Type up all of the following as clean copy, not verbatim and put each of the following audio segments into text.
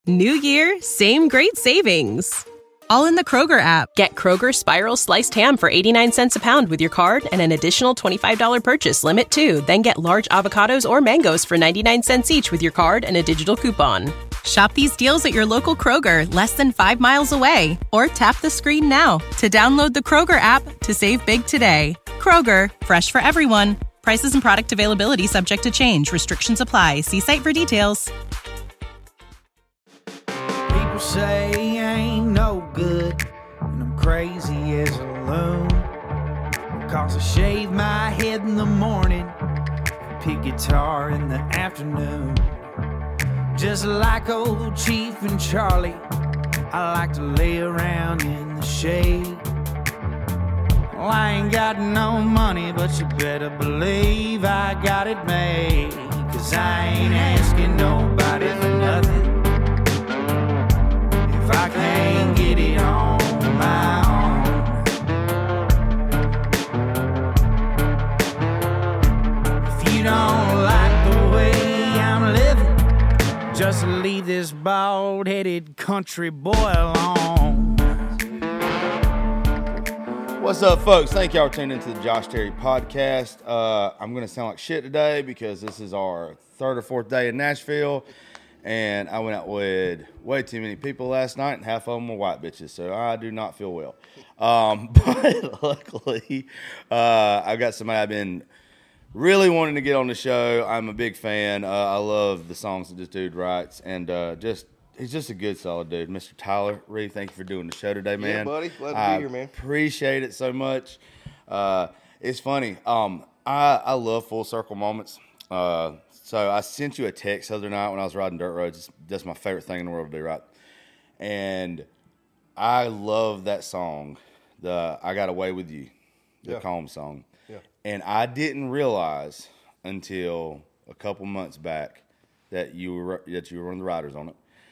New year, same great savings. All in the Kroger app. Get Kroger Spiral Sliced Ham for 89 cents a pound with your card and an additional $25 purchase limit, too. Then get large avocados or mangoes for 99 cents each with your card and a digital coupon. Shop these deals at your local Kroger, less than 5 miles away. Or tap the screen now to download the Kroger app to save big today. Kroger, fresh for everyone. Prices and product availability subject to change. Restrictions apply. See site for details. People say I ain't no good, and I'm crazy as a loon. Cause I shave my head in the morning, pick guitar in the afternoon. Just like old Chief and Charlie, I like to lay around in the shade. Well, I ain't got no money, but you better believe I got it made. Cause I ain't asking nobody for nothing if I can't get it on my own. If you don't like the way I'm living, just leave this bald-headed country boy alone. What's up, folks? Thank y'all for tuning into the Josh Terry podcast. I'm going to sound like shit today because this is our third or fourth day in Nashville, and I went out with way too many people last night, and half of them were white bitches, so I do not feel well. But luckily, I've got somebody I've been really wanting to get on the show. I'm a big fan. I love the songs that this dude writes, and he's just a good, solid dude. Mr. Tyler Reed, thank you for doing the show today, man. Yeah, buddy. Glad to be here, man. Appreciate it so much. It's funny. I love full circle moments. So I sent you a text the other night when I was riding dirt roads. That's my favorite thing in the world to do, right? And I love that song, the I Got Away With You, the Calm song. Yeah. And I didn't realize until a couple months back that you were one of the writers on it.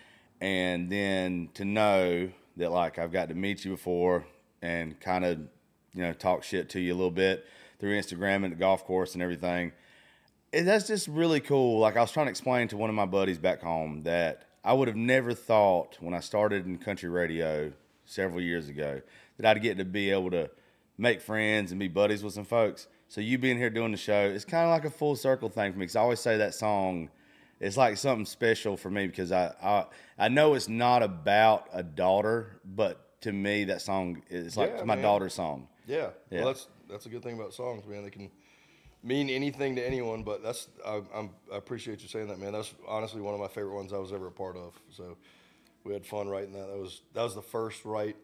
And then to know that, like, I've got to meet you before and kind of, talk shit to you a little bit through Instagram and the golf course and everything. And that's just really cool. Like, I was trying to explain to one of my buddies back home that I would have never thought when I started in country radio several years ago that I'd get to be able to make friends and be buddies with some folks. So you being here doing the show, it's kind of like a full circle thing for me, because I always say that song, it's like something special for me, because I know it's not about a daughter, but to me that song is like my daughter's song. Yeah. Well, that's a good thing about songs, man. They can mean anything to anyone, but I appreciate you saying that, man. That's honestly one of my favorite ones I was ever a part of. So we had fun writing that. That was the first write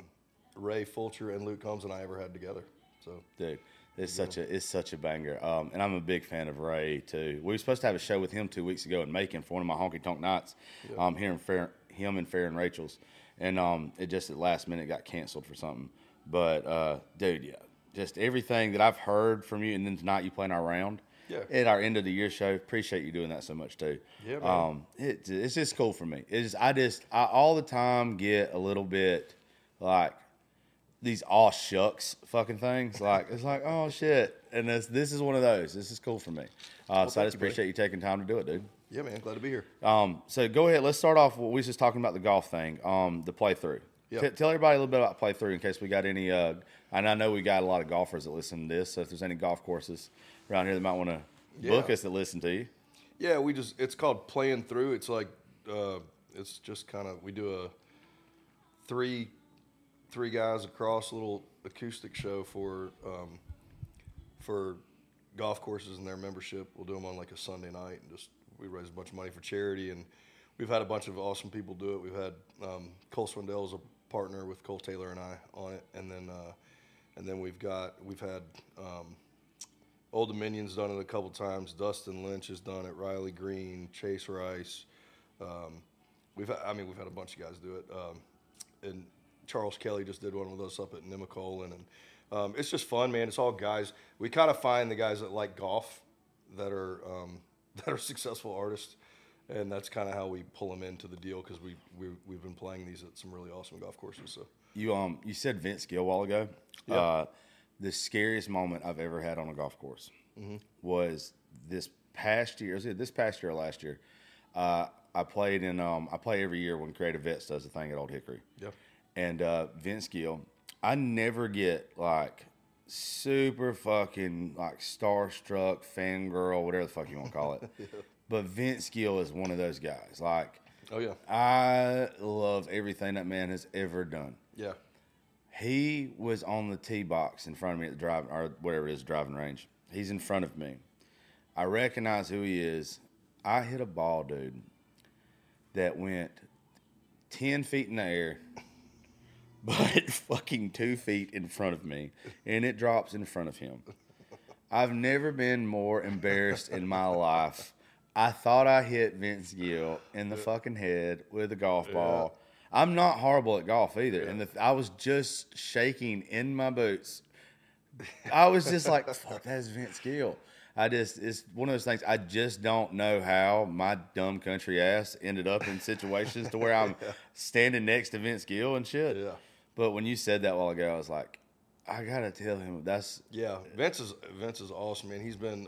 Ray Fulcher and Luke Combs and I ever had together. So dude. It's such a banger, and I'm a big fan of Ray too. We were supposed to have a show with him 2 weeks ago in Macon for one of my honky tonk nights, here in him and Fair and Rachel's, and it just at last minute got canceled for something. But dude, just everything that I've heard from you, and then tonight you playing our round at our end of the year show. Appreciate you doing that so much too. Yeah, man. It's just cool for me. I all the time get a little bit like these aw shucks fucking things. Like, it's like, oh shit. And this is one of those. This is cool for me. So I just appreciate you taking time to do it, dude. Yeah, man. Glad to be here. So go ahead. Let's start off. We was just talking about the golf thing, the playthrough. Yep. Tell everybody a little bit about playthrough in case we got any, and I know we got a lot of golfers that listen to this. So if there's any golf courses around here that might want to book us that listen to you. Yeah, it's called Playing Through. It's like, it's just kind of, we do a three guys across little acoustic show for golf courses and their membership. We'll do them on like a Sunday night, and we raise a bunch of money for charity, and we've had a bunch of awesome people do it. We've had Cole Swindell is a partner with Cole Taylor and I on it, and then we've had Old Dominion's done it a couple times. Dustin Lynch has done it. Riley Green, Chase Rice. We've had a bunch of guys do it, and Charles Kelly just did one with us up at Nemacolin, and it's just fun, man. It's all guys. We kind of find the guys that like golf that are successful artists, and that's kind of how we pull them into the deal, because we've been playing these at some really awesome golf courses. So you said Vince Gill a while ago. Yeah. The scariest moment I've ever had on a golf course was this past year. Was it this past year or last year? I I played in I play every year when Creative Vets does a thing at Old Hickory. Yep. And Vince Gill, I never get like super fucking like starstruck, fangirl, whatever the fuck you want to call it. But Vince Gill is one of those guys. Like, oh yeah, I love everything that man has ever done. Yeah. He was on the tee box in front of me at the driving, or whatever it is, driving range. He's in front of me. I recognize who he is. I hit a ball, dude, that went 10 feet in the air, but fucking 2 feet in front of me, and it drops in front of him. I've never been more embarrassed in my life. I thought I hit Vince Gill in the fucking head with a golf ball. I'm not horrible at golf either, and I was just shaking in my boots. I was just like, fuck, that's Vince Gill. It's one of those things, I just don't know how my dumb country ass ended up in situations to where I'm standing next to Vince Gill and shit. Yeah. But when you said that a while ago, I was like, I gotta tell him that's. Yeah, Vince is awesome, man. He's been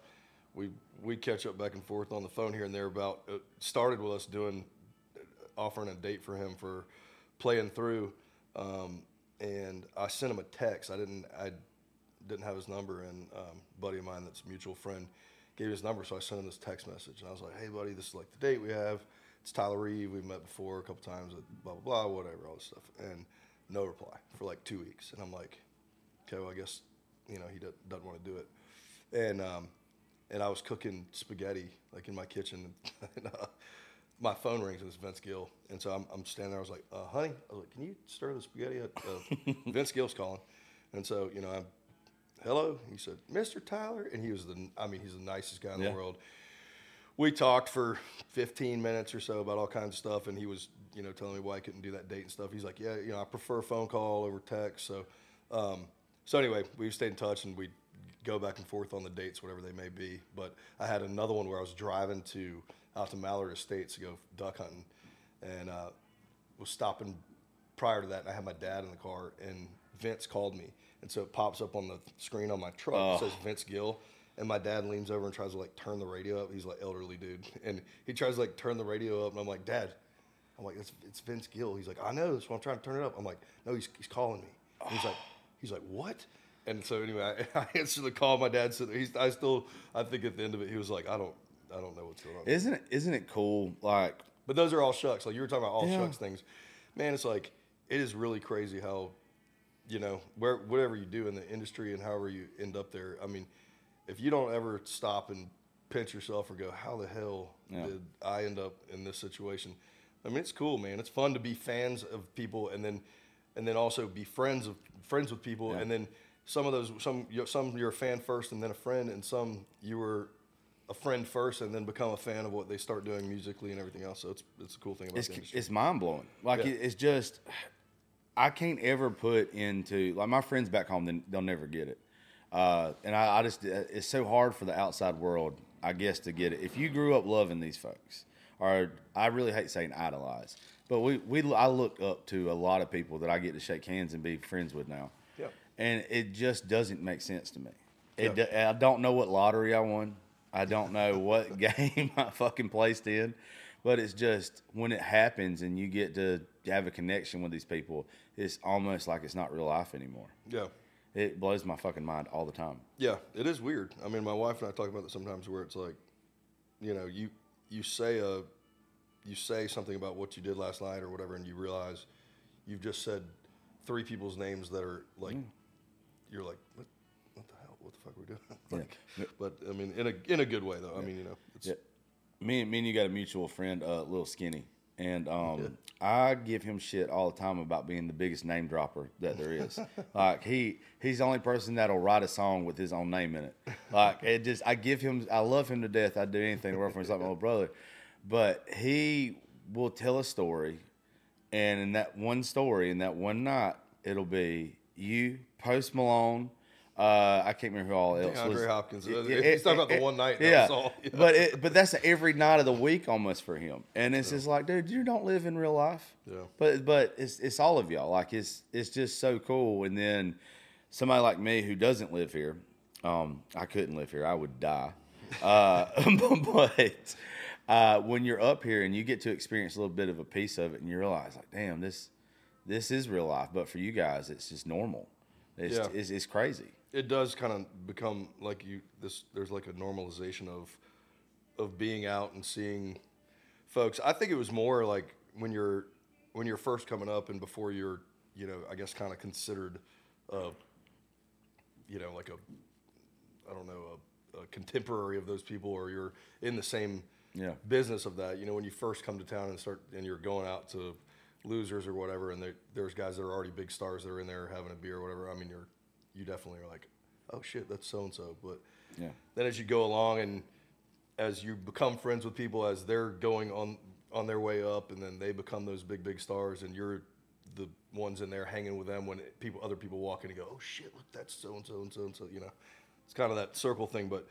we catch up back and forth on the phone here and there about it started with us offering a date for him for playing through, and I sent him a text. I didn't have his number, and a buddy of mine that's a mutual friend gave his number, so I sent him this text message, and I was like, hey buddy, this is like the date we have. It's Tyler Reeve. We've met before a couple times at blah blah blah, whatever, all this stuff, and no reply for like 2 weeks, and I'm like, okay, well I guess he doesn't want to do it, and I was cooking spaghetti like in my kitchen, and my phone rings and it's Vince Gill, and so I'm standing there. I was like, honey, I was like, can you stir the spaghetti? Vince Gill's calling, and so I'm, hello. He said, Mr. Tyler, and he's the nicest guy in the world. We talked for 15 minutes or so about all kinds of stuff, and he was telling me why I couldn't do that date and stuff. He's like, yeah, I prefer phone call over text. So anyway, we stayed in touch, and we go back and forth on the dates, whatever they may be. But I had another one where I was driving out to Mallard Estates to go duck hunting, and was stopping prior to that, and I had my dad in the car, and Vince called me, and so it pops up on the screen on my truck. It says Vince Gill, and my dad leans over and tries to like turn the radio up. He's like elderly dude, and he tries to like turn the radio up, and I'm like, Dad, it's Vince Gill. He's like, I know, that's why I'm trying to turn it up. I'm like, no, he's calling me. And he's like, what? And so anyway, I answered the call. My dad said, I think at the end of it, he was like, I don't know what's going on. Isn't it cool? Like, but those are all shucks. Like you were talking about all shucks things, man. It's like it is really crazy how, whatever you do in the industry and however you end up there. I mean, if you don't ever stop and pinch yourself or go, how the hell did I end up in this situation? I mean, it's cool, man. It's fun to be fans of people, and then also be friends with people, and then some you're a fan first and then a friend, and some you were a friend first and then become a fan of what they start doing musically and everything else. So it's a cool thing about the industry. It's mind blowing. Like it's just, I can't ever put into, like, my friends back home, they'll never get it. And I just, it's so hard for the outside world, I guess, to get it. If you grew up loving these folks, or I really hate saying idolize, but I look up to a lot of people that I get to shake hands and be friends with now. Yeah. And it just doesn't make sense to me. I don't know what lottery I won. I don't know what game I fucking placed in. But it's just, when it happens and you get to have a connection with these people, it's almost like it's not real life anymore. Yeah. It blows my fucking mind all the time. Yeah, it is weird. I mean, my wife and I talk about this sometimes, where it's like, you say something about what you did last night or whatever, and you realize you've just said 3 people's names that are like, you're like, what the hell? What the fuck are we doing? But I mean, in a good way though. I mean, it's. Me and you got a mutual friend, Lil Skinny, and I give him shit all the time about being the biggest name dropper that there is. Like he's the only person that'll write a song with his own name in it. Like I love him to death. I'd do anything to work for him. He's like my little brother, but he will tell a story, and in that one story, in that one night, it'll be you, Post Malone. I can't remember who all else was. DeAndre Hopkins. He's talking about the one night. That was all, But that's every night of the week almost for him. And it's just like, dude, you don't live in real life. Yeah. But it's all of y'all. Like it's just so cool. And then somebody like me who doesn't live here, I couldn't live here. I would die. But when you're up here and you get to experience a little bit of a piece of it, and you realize, like, damn, this is real life. But for you guys, it's just normal. It's crazy. It does kind of become like there's like a normalization of being out and seeing folks. I think it was more like when you're first coming up and before you're, I guess kind of considered, like a contemporary of those people, or you're in the same business of that. When you first come to town and you're going out to losers or whatever, and there's guys that are already big stars that are in there having a beer or whatever. I mean, you definitely are like, oh shit, that's so and so. But then as you go along and as you become friends with people as they're going on their way up, and then they become those big stars, and you're the ones in there hanging with them when other people walk in and go, oh shit, look, that's so and so and so and so. It's kind of that circle thing, but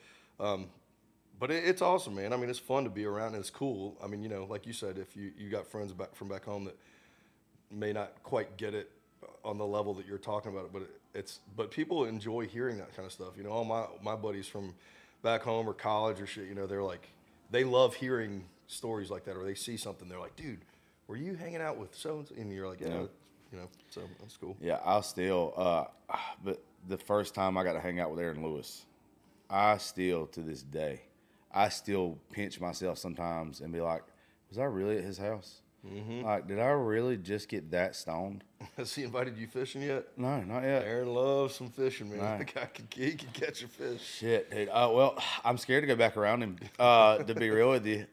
it's awesome, man. I mean, it's fun to be around, and it's cool. I mean, like you said, if you got friends from back home that may not quite get it on the level that you're talking about it, but people enjoy hearing that kind of stuff. All my buddies from back home or college or shit, they're like, they love hearing stories like that, or they see something, they're like, dude, were you hanging out with so and so? And you're like, yeah. So that's cool. Yeah, I'll still, but the first time I got to hang out with Aaron Lewis, I still, to this day, I still pinch myself sometimes and be like, was I really at his house? Mm-hmm. Like, did I really just get that stoned? Has he invited you fishing yet? No, not yet. Aaron loves some fishing, man. No. The guy he can catch a fish. Shit, dude. Well, I'm scared to go back around him, to be real with you.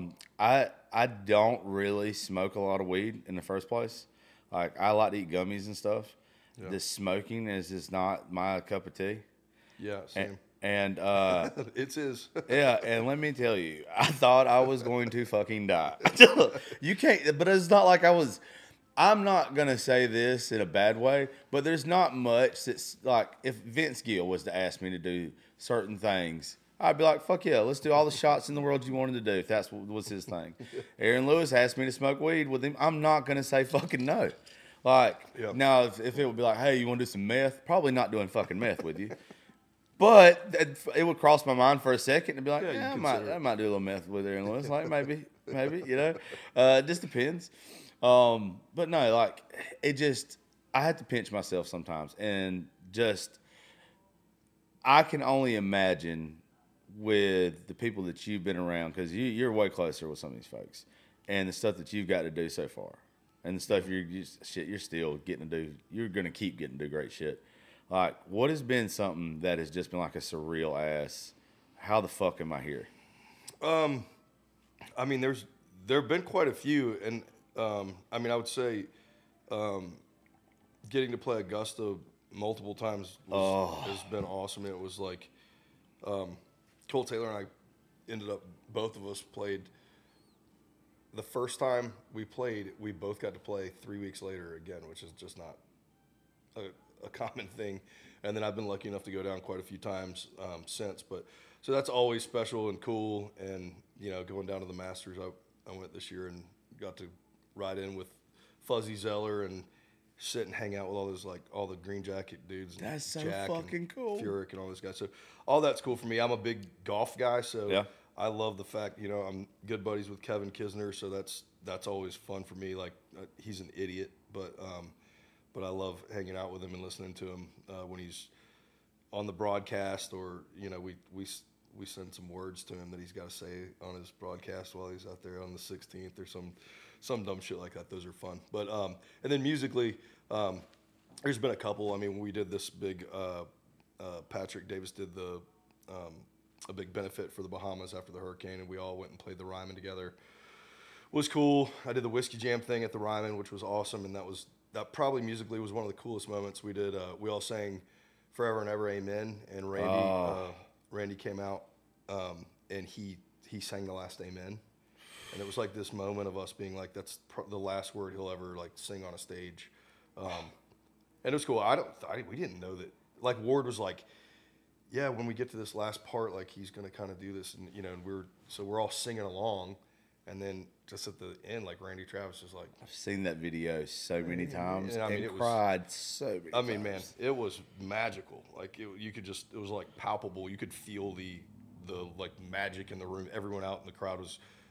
I don't really smoke a lot of weed in the first place. Like, I like to eat gummies and stuff. Yeah. The smoking is just not my cup of tea. Yeah, same. And it's his. Yeah, and let me tell you, I thought I was going to fucking die. You can't, but it's not like I'm not going to say this in a bad way, but there's not much that's like, if Vince Gill was to ask me to do certain things, I'd be like, fuck yeah, let's do all the shots in the world you wanted to do, if that's what was his thing. Aaron Lewis asked me to smoke weed with him. I'm not going to say fucking no. Like, now, if it would be like, hey, you want to do some meth? Probably not doing fucking meth with you. But it would cross my mind for a second and be like, I might do a little meth with Aaron Lewis. Like, maybe, it just depends. But no, like, I had to pinch myself sometimes. And I can only imagine with the people that you've been around, because you're way closer with some of these folks, and the stuff that you've got to do so far. And the stuff you're still getting to do. You're going to keep getting to do great shit. Like, what has been something that has just been like a surreal ass, how the fuck am I here? I mean, there have been quite a few. And, I mean, I would say getting to play Augusta multiple times has been awesome. It was like Cole Taylor and I both of us played. The first time we played, we both got to play 3 weeks later again, which is just not a common thing. And then I've been lucky enough to go down quite a few times since. But so that's always special and cool. And going down to the Masters, I went this year and got to ride in with Fuzzy Zeller and sit and hang out with all the Green Jacket dudes. That's so Jack fucking cool. Furyk and all those guys. So all that's cool for me. I'm a big golf guy, so yeah. I love the fact, I'm good buddies with Kevin Kisner, so that's always fun for me. Like, he's an idiot, but I love hanging out with him and listening to him when he's on the broadcast, or we send some words to him that he's got to say on his broadcast while he's out there on the 16th or some dumb shit like that. Those are fun. But and then musically, there's been a couple. I mean, we did this big. Patrick Davis did a big benefit for the Bahamas after the hurricane, and we all went and played the Ryman together. It was cool. I did the Whiskey Jam thing at the Ryman, which was awesome, and that probably musically was one of the coolest moments. We did. We all sang "Forever and Ever, Amen," and Randy came out, and he sang the last Amen, and it was like this moment of us being like, that's the last word he'll ever like sing on a stage, and it was cool. We didn't know that. Like, Ward was like, yeah, when we get to this last part, like, he's gonna kind of do this, and and we're all singing along, and then just at the end, like, Randy Travis was like, I've seen that video so many times and cried so many times. I mean, man, it was magical. Like, it was like palpable. You could feel the like magic in the room. Everyone out in the crowd was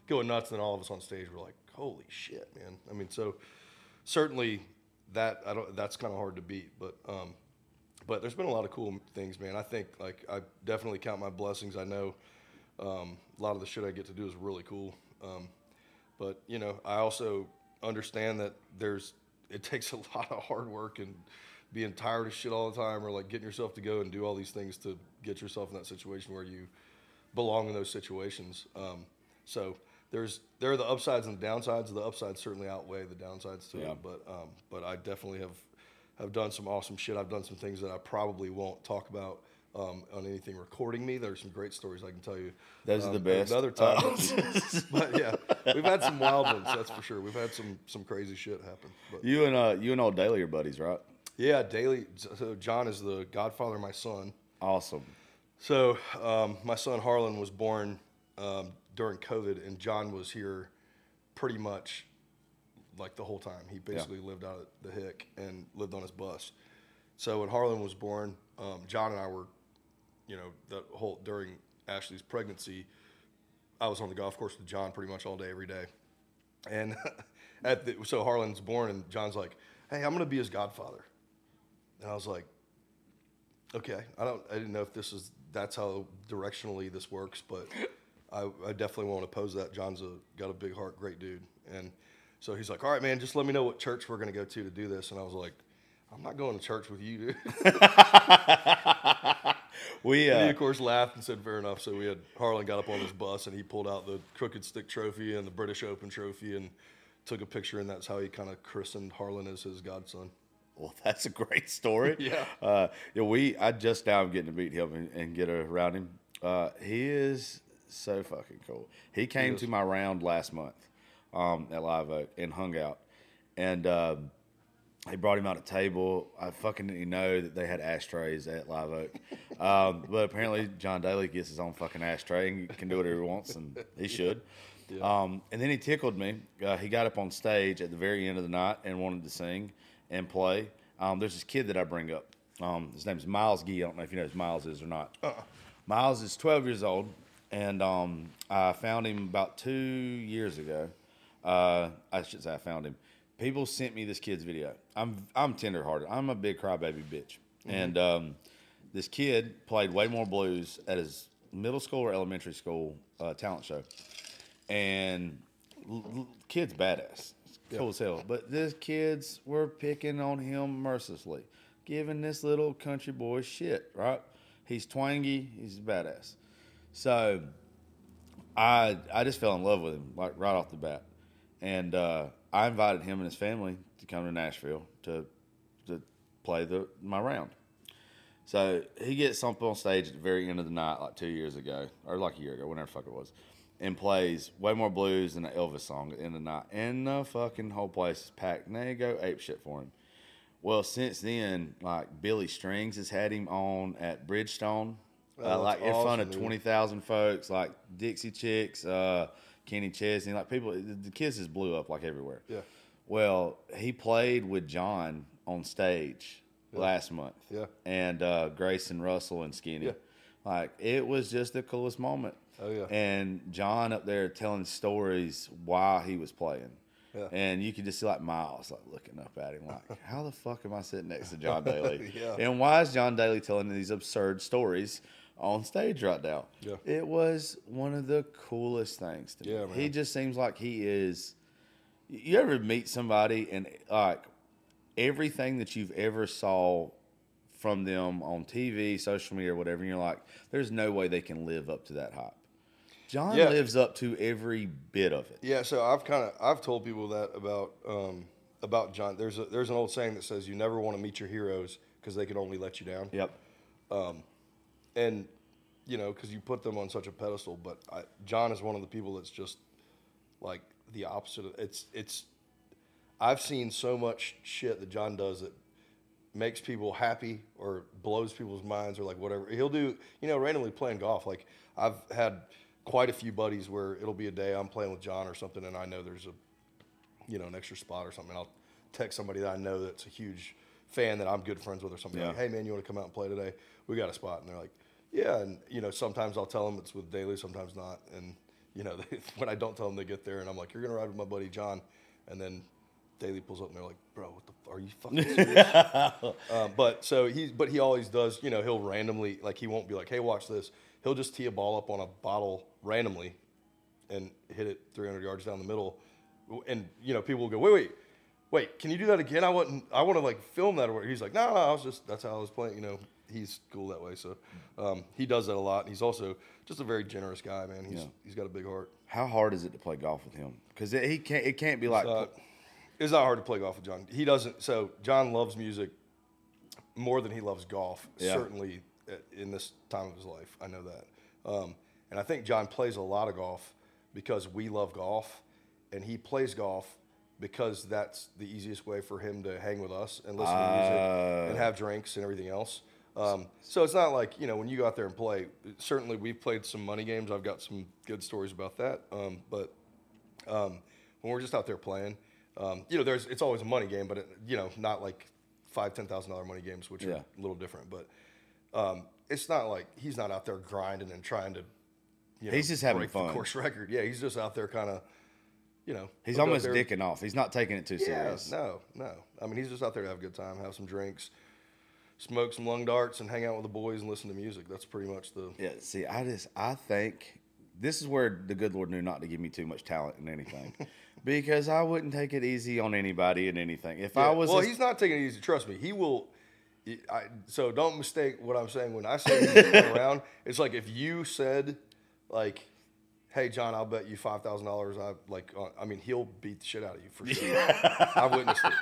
going nuts, and then all of us on stage were like, holy shit, man. I mean, so certainly that's kind of hard to beat, but there's been a lot of cool things, man. I think, like, I definitely count my blessings. I know a lot of the shit I get to do is really cool. But, you know, I also understand that it takes a lot of hard work and being tired of shit all the time, or like getting yourself to go and do all these things to get yourself in that situation where you belong in those situations. So there are the upsides and the downsides. The upsides certainly outweigh the downsides to it. But I definitely have done some awesome shit. I've done some things that I probably won't talk about on anything recording me. There's some great stories I can tell you. Those are the best. Another time. But yeah, we've had some wild ones, that's for sure. We've had some crazy shit happen. But, You and old Daly are buddies, right? yeah, Daly. So John is the godfather of my son. Awesome. So my son Harlan was born during COVID, and John was here pretty much like the whole time. He basically lived out at the Hick and lived on his bus. So when Harlan was born, John and I were, you know, during Ashley's pregnancy, I was on the golf course with John pretty much all day, every day. And so Harlan's born, and John's like, "Hey, I'm gonna be his godfather." And I was like, "Okay, I didn't know if that's how directionally this works, but I definitely won't oppose that. John's got a big heart, great dude." And so he's like, "All right, man, just let me know what church we're gonna go to do this." And I was like, "I'm not going to church with you, dude." And he, of course, laughed and said, "Fair enough." So Harlan got up on his bus, and he pulled out the Crooked Stick Trophy and the British Open Trophy and took a picture, and that's how he kind of christened Harlan as his godson. Well, that's a great story. Yeah. I just now am getting to meet him and get around him. He is so fucking cool. He came to my round last month at Live Oak and hung out. And he brought him out a table. I fucking didn't know that they had ashtrays at Live Oak. But apparently John Daly gets his own fucking ashtray and can do whatever he wants, and he should. Yeah. And then he tickled me. He got up on stage at the very end of the night and wanted to sing and play. There's this kid that I bring up. His name's Miles Gee. I don't know if you know who Miles is or not. Miles is 12 years old, and I found him about 2 years ago. I should say I found him. People sent me this kid's video. I'm tenderhearted. I'm a big crybaby bitch. Mm-hmm. And this kid played Way More Blues at his middle school or elementary school talent show. And kid's badass. Cool as hell. But these kids were picking on him mercilessly, giving this little country boy shit, right? He's twangy. He's a badass. So I just fell in love with him, like, right off the bat. And I invited him and his family to come to Nashville to play my round. So he gets up on stage at the very end of the night, like 2 years ago, or like a year ago, whenever the fuck it was, and plays Way More Blues than an Elvis song at the end of the night. And the fucking whole place is packed. And they go ape shit for him. Well, since then, like, Billy Strings has had him on at Bridgestone, like in front of 20,000 folks, like Dixie Chicks, Kenny Chesney, like people. The kids just blew up like everywhere. Yeah. Well, he played with John on stage last month. Yeah. And Grayson Russell and Skinny. Yeah. Like, it was just the coolest moment. Oh, yeah. And John up there telling stories while he was playing. Yeah. And you could just see, like, Miles, like, looking up at him like, how the fuck am I sitting next to John Daly? Yeah. And why is John Daly telling these absurd stories on stage right now? Yeah. It was one of the coolest things to me. Yeah, man. He just seems like he is. You ever meet somebody and, like, everything that you've ever saw from them on TV, social media, or whatever, and you're like, there's no way they can live up to that hype. John lives up to every bit of it. Yeah, so I've told people that about John. There's an old saying that says you never want to meet your heroes because they can only let you down. Yep. And you know, because you put them on such a pedestal. But John is one of the people that's just like the opposite. It's I've seen so much shit that John does that makes people happy or blows people's minds or like whatever. He'll do, you know, randomly playing golf. Like, I've had quite a few buddies where it'll be a day I'm playing with John or something, and I know there's an extra spot or something. I'll text somebody that I know that's a huge fan that I'm good friends with or something. Like, hey man, you want to come out and play today? We got a spot. And they're like, yeah. And you know, sometimes I'll tell them it's with Daly, sometimes not. And you know, when I don't tell them they get there, and I'm like, you're gonna ride with my buddy John, and then Daly pulls up and they're like, bro, what the are you fucking serious? But he always does, you know, he'll randomly, like, he won't be like, hey, watch this. He'll just tee a ball up on a bottle randomly and hit it 300 yards down the middle. And, you know, people will go, wait, can you do that again? I want to, like, film that. Or he's like, no, that's how I was playing. You know, he's cool that way. So he does that a lot. And he's also just a very generous guy, man. He's got a big heart. How hard is it to play golf with him? Because it can't be like. It's not hard to play golf with John. He doesn't. So John loves music more than he loves golf. Yeah. Certainly in this time of his life, I know that. And I think John plays a lot of golf because we love golf, and he plays golf because that's the easiest way for him to hang with us and listen to music and have drinks and everything else. So it's not like, you know, when you go out there and play, certainly we've played some money games. I've got some good stories about that. But when we're just out there playing, you know, it's always a money game, but you know, not like $5,000-$10,000 money games, which are a little different. But it's not like he's not out there grinding and trying to, you know, he's just having break fun. The course record. Yeah, he's just out there kind of, you know. He's almost dicking off. He's not taking it too serious. No. I mean, he's just out there to have a good time, have some drinks, smoke some lung darts, and hang out with the boys and listen to music. That's pretty much the. Yeah. See, I think this is where the good Lord knew not to give me too much talent in anything, because I wouldn't take it easy on anybody and anything. If I was, he's not taking it easy. Trust me, he will. So don't mistake what I'm saying when I say he's going around. It's like if you said, like, hey, John, I'll bet you $5,000. I mean, he'll beat the shit out of you for sure. I witnessed it.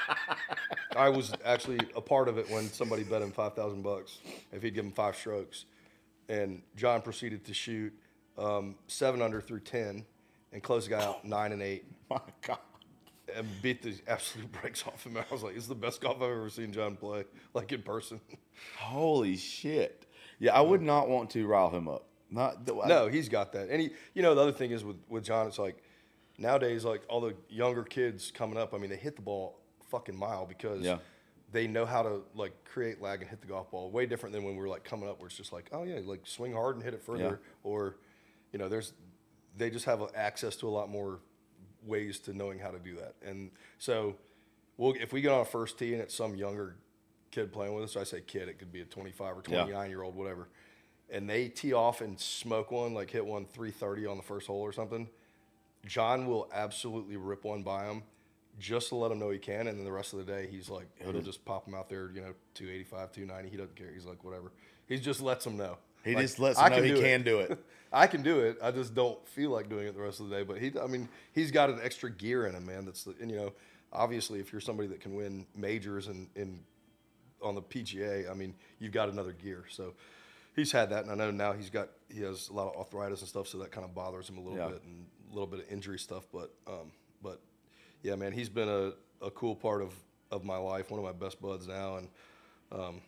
I was actually a part of it when somebody bet him $5,000 if he'd give him 5 strokes. And John proceeded to shoot 7 under through 10 and close the guy out 9 and 8. My God. And beat the absolute brakes off him. I was like, it's the best golf I've ever seen John play, like in person. Holy shit. Yeah, I would not want to rile him up. No, he's got that. And you know, the other thing is with John, it's like nowadays, like all the younger kids coming up, I mean, they hit the ball fucking mile because they know how to like create lag and hit the golf ball. Way different than when we were like coming up where it's just like, oh yeah, like swing hard and hit it further. Or, you know, they just have access to a lot more ways to knowing how to do that. And so if we get on a first tee and it's some younger kid playing with us, I say kid, it could be a 25 or 29-year-old, whatever, and they tee off and smoke one, like hit one 330 on the first hole or something, John will absolutely rip one by him just to let him know he can, and then the rest of the day he's like, he'll just pop him out there, you know, 285, 290, he doesn't care, he's like, whatever. He just lets them know. He just lets them know he can do it. I can do it. I just don't feel like doing it the rest of the day. But he's got an extra gear in him, man. And you know, obviously, if you're somebody that can win majors and on the PGA, I mean, you've got another gear. So he's had that, and I know now he has a lot of arthritis and stuff, so that kind of bothers him a little bit, and a little bit of injury stuff. But yeah, man, he's been a cool part of my life. One of my best buds now, and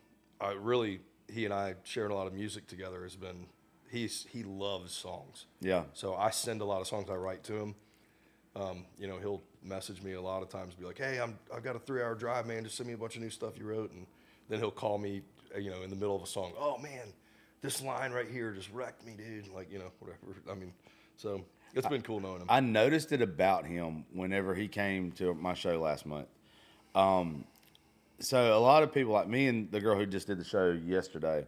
he and I sharing a lot of music together has been. He loves songs. Yeah. So I send a lot of songs I write to him. You know, he'll message me a lot of times, be like, "Hey, I've got a 3-hour drive, man. Just send me a bunch of new stuff you wrote." And then he'll call me, you know, in the middle of a song. "Oh man, this line right here just wrecked me, dude." Like, you know, whatever. I mean, so it's been cool knowing him. I noticed it about him whenever he came to my show last month. So a lot of people, like me and the girl who just did the show yesterday,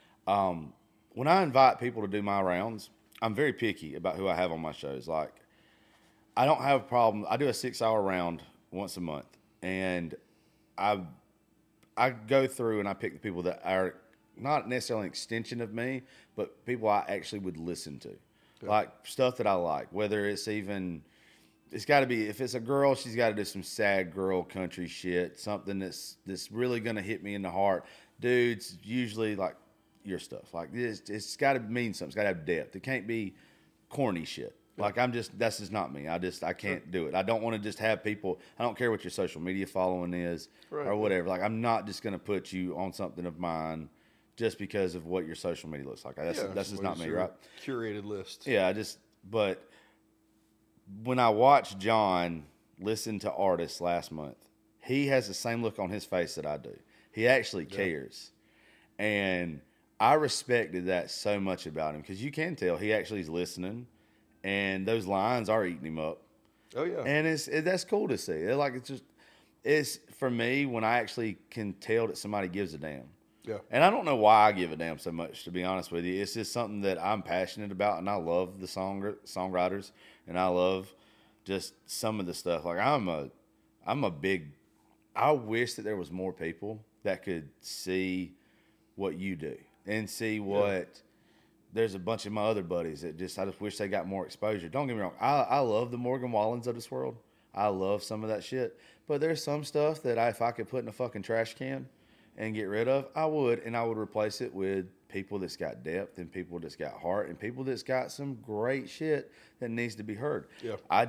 when I invite people to do my rounds, I'm very picky about who I have on my shows. Like, I don't have a problem. I do a 6-hour round once a month, and I go through and I pick the people that are not necessarily an extension of me, but people I actually would listen to. Okay. Like stuff that I like, whether it's even, it's got to be, if it's a girl, she's got to do some sad girl country shit, something that's really going to hit me in the heart. Dudes, usually like your stuff. Like it's got to mean something. It's got to have depth. It can't be corny shit. Like that's just not me. I can't do it. I don't want to just have people, I don't care what your social media following is or whatever. Like, I'm not just going to put you on something of mine just because of what your social media looks like. That's just not me, right? Curated list. Yeah, but when I watched John listen to artists last month, he has the same look on his face that I do. He actually cares. And I respected that so much about him because you can tell he actually is listening and those lines are eating him up. Oh yeah. And that's cool to see. It's for me when I actually can tell that somebody gives a damn. Yeah. And I don't know why I give a damn so much, to be honest with you. It's just something that I'm passionate about, and I love the songwriters, and I love just some of the stuff. Like I wish that there was more people that could see what you do and see what there's a bunch of my other buddies that I just wish they got more exposure. Don't get me wrong. I love the Morgan Wallens of this world. I love some of that shit. But there's some stuff that if I could put in a fucking trash can and get rid of, I would. And I would replace it with people that's got depth and people that's got heart and people that's got some great shit that needs to be heard. Yeah. I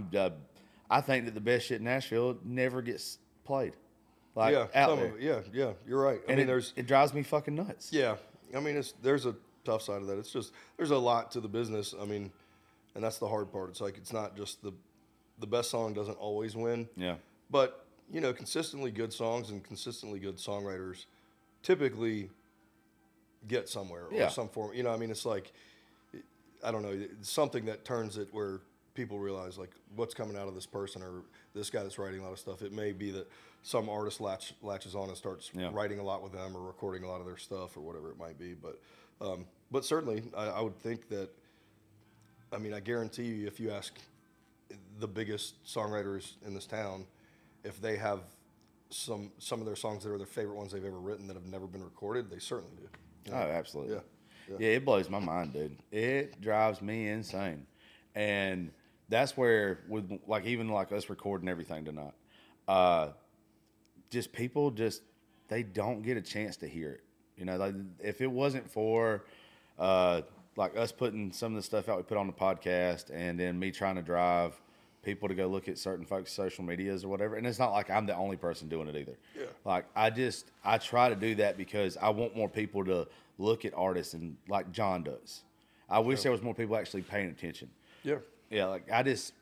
think that the best shit in Nashville never gets played. Like out there. Yeah, you're right. I mean, it drives me fucking nuts. Yeah. I mean, there's a tough side of that. It's just, there's a lot to the business. I mean, and that's the hard part. It's like, it's not just the best song doesn't always win. Yeah. But, consistently good songs and consistently good songwriters typically get somewhere or some form. I mean, it's like, I don't know, it's something that turns it where people realize, like, what's coming out of this person or this guy that's writing a lot of stuff. It may be that some artist latches on and starts writing a lot with them or recording a lot of their stuff or whatever it might be. But certainly, I would think that, I mean, I guarantee you, if you ask the biggest songwriters in this town, if they have some of their songs that are their favorite ones they've ever written that have never been recorded, they certainly do. Oh, absolutely. Yeah, it blows my mind, dude. It drives me insane. And that's where, with like even like us recording everything tonight, just people they don't get a chance to hear it. Like if it wasn't for like us putting some of the stuff out we put on the podcast and then me trying to drive people to go look at certain folks' social medias or whatever. And it's not like I'm the only person doing it either. Yeah. Like I try to do that because I want more people to look at artists and like John does. I wish there was more people actually paying attention. Yeah. Yeah. Like I guess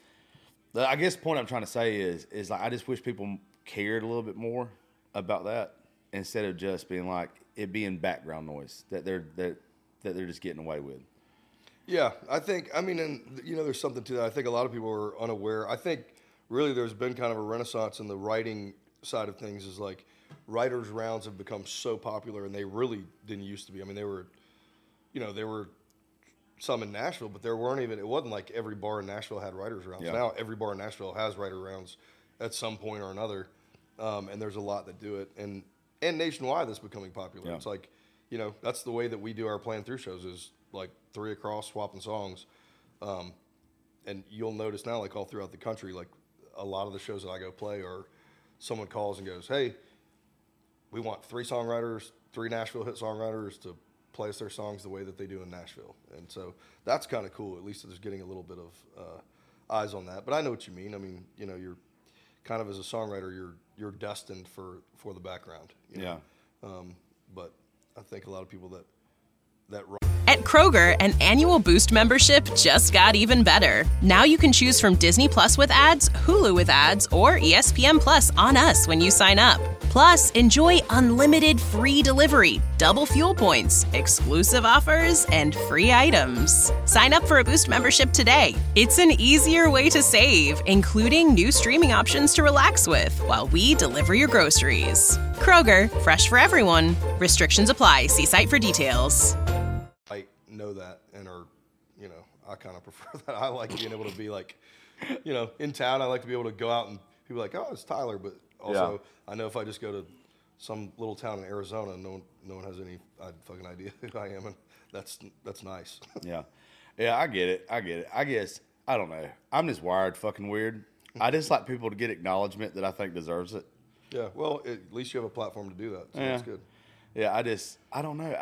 the point I'm trying to say is like, I just wish people cared a little bit more about that instead of just being like it being background noise that they're just getting away with. Yeah, I mean, and there's something to that. I think a lot of people are unaware. I think really there's been kind of a renaissance in the writing side of things. Is like writers' rounds have become so popular, and they really didn't used to be. I mean, they were some in Nashville, but it wasn't like every bar in Nashville had writers' rounds. Yeah. Now every bar in Nashville has writer rounds at some point or another, and there's a lot that do it. And nationwide, that's becoming popular. Yeah. It's like, that's the way that we do our playing through shows is like 3 across, swapping songs. And you'll notice now, like all throughout the country, like a lot of the shows that I go play are someone calls and goes, hey, we want 3 Nashville hit songwriters to play us their songs the way that they do in Nashville. And so that's kind of cool. At least there's getting a little bit of eyes on that. But I know what you mean. I mean, you're kind of as a songwriter, you're destined for the background. Yeah. But I think a lot of people that At Kroger, an annual Boost membership just got even better. Now you can choose from Disney Plus with ads, Hulu with ads, or ESPN Plus on us when you sign up. Plus, enjoy unlimited free delivery, double fuel points, exclusive offers, and free items. Sign up for a Boost membership today. It's an easier way to save, including new streaming options to relax with while we deliver your groceries. Kroger, fresh for everyone. Restrictions apply. See site for details. I know that and I kind of prefer that. I like being able to be like, in town, I like to be able to go out and people are like, oh, it's Tyler. But also, I know if I just go to some little town in Arizona, no one has any fucking idea who I am. And that's nice. Yeah. Yeah, I get it. I guess, I don't know. I'm just wired fucking weird. I just like people to get acknowledgement that I think deserves it. Yeah, well, at least you have a platform to do that, so that's good. Yeah, I don't know.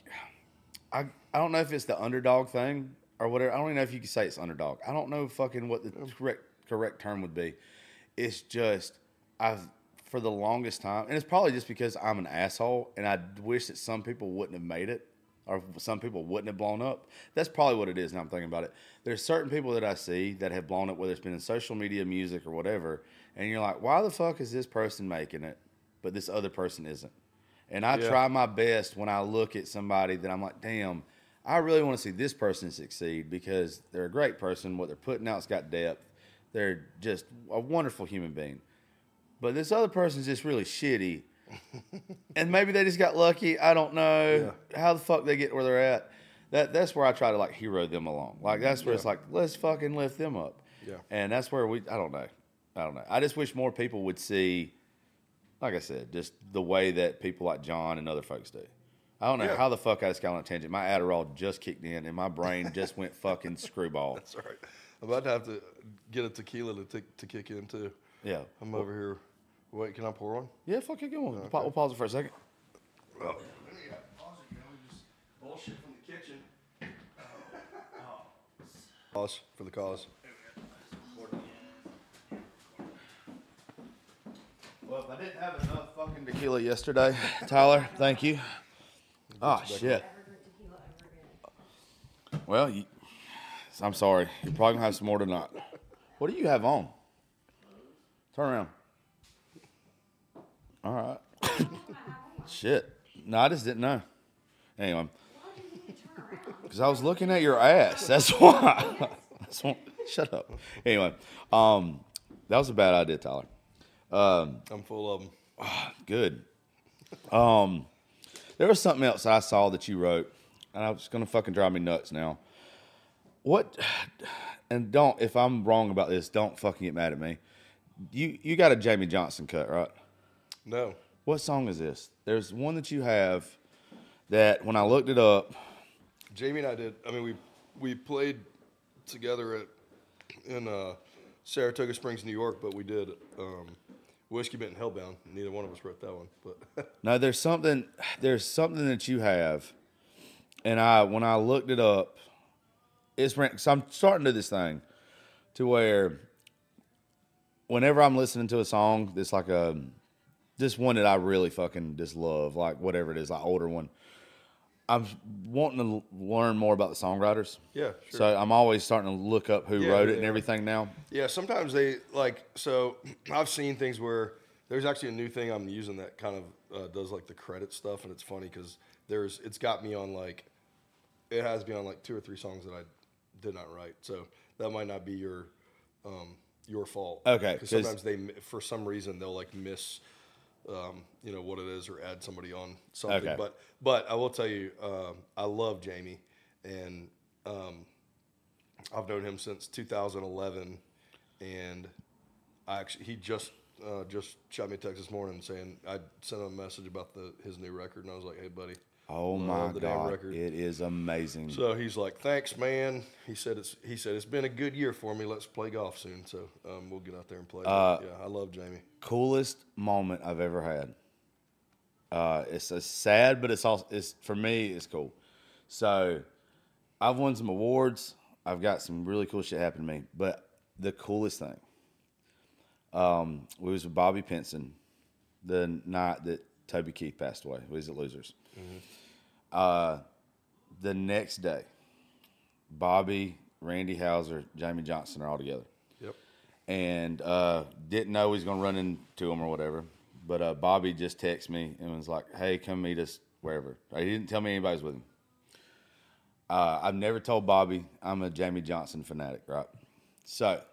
I don't know if it's the underdog thing or whatever. I don't even know if you can say it's underdog. I don't know fucking what the correct term would be. It's just, for the longest time, and it's probably just because I'm an asshole and I wish that some people wouldn't have made it or some people wouldn't have blown up. That's probably what it is now I'm thinking about it. There's certain people that I see that have blown up, whether it's been in social media, music, or whatever, and you're like, why the fuck is this person making it, but this other person isn't? And I try my best when I look at somebody that I'm like, damn, I really want to see this person succeed because they're a great person. What they're putting out's got depth. They're just a wonderful human being. But this other person's just really shitty. And maybe they just got lucky. I don't know how the fuck they get where they're at. That's where I try to like hero them along. Like that's where it's like, let's fucking lift them up. Yeah. And that's where I don't know. I just wish more people would see, like I said, just the way that people like John and other folks do. I don't know how the fuck I just got on a tangent. My Adderall just kicked in and my brain just went fucking screwball. That's all right. I'm about to have to get a tequila to kick in too. Yeah. I'm over here. Wait, can I pour one? Yeah, fuck it, go on. We'll pause it for a second. Well, pause it, we just bullshit from the kitchen. Pause for the cause. Well, if I didn't have enough fucking tequila yesterday, Tyler, thank you. Oh, shit. Well, I'm sorry. You're probably going to have some more tonight. What do you have on? Turn around. All right. Shit. No, I just didn't know. Anyway. Because I was looking at your ass. That's why. Shut up. Anyway. That was a bad idea, Tyler. I'm full of them. Good. There was something else I saw that you wrote, and it's going to fucking drive me nuts now. What, and if I'm wrong about this, don't fucking get mad at me. You got a Jamey Johnson cut, right? No. What song is this? There's one that you have that when I looked it up. Jamey and I did, we played together in Saratoga Springs, New York, but we did Whiskey Bent and Hellbound. Neither one of us wrote that one. But No, there's something that you have, and when I looked it up, because I'm starting to do this thing to where whenever I'm listening to a song that's like this one that I really fucking just love, like whatever it is, like older one, I'm wanting to learn more about the songwriters. Yeah, sure. So I'm always starting to look up who wrote it and everything now. Yeah, sometimes so I've seen things where there's actually a new thing I'm using that kind of does like the credit stuff, and it's funny because it's got me on it has me on like 2 or 3 songs that I did not write. So that might not be your fault. Okay. Because sometimes for some reason, they'll like miss, what it is or add somebody on something. Okay. But I will tell you, I love Jamey, and I've known him since 2011, and he just shot me a text this morning saying I sent him a message about his new record, and I was like, hey, buddy. Oh my God, it is amazing. So he's like, thanks, man. He said it's been a good year for me. Let's play golf soon. So we'll get out there and play. Yeah, I love Jamey. Coolest moment I've ever had. It's sad, but for me, it's cool. So I've won some awards. I've got some really cool shit happen to me. But the coolest thing, we was with Bobby Pinson the night that Toby Keith passed away. We was at Losers. Mm-hmm. The next day, Bobby, Randy Houser, Jamey Johnson are all together. Yep. And didn't know he was going to run into him or whatever. But Bobby just texted me and was like, hey, come meet us wherever. He didn't tell me anybody's with him. I've never told Bobby I'm a Jamey Johnson fanatic, right? So